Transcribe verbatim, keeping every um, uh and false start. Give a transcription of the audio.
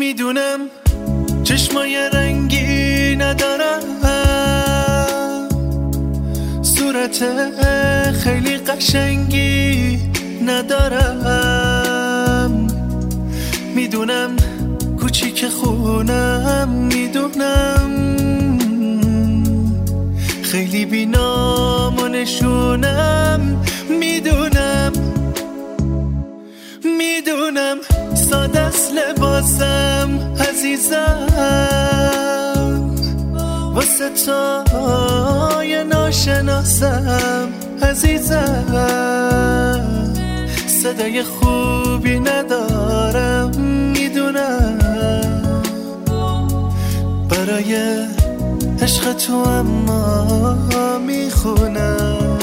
میدونم چشمای رنگی ندارم، صورت خیلی قشنگی ندارم، میدونم کوچیک خونم، میدونم خیلی بینام و نشونم، میدونم میدونم ساده است لباسم عزیزم، واسه تای ناشناسم عزیزم، صدای خوبی ندارم، میدونم برای عشق تو اما میخونم.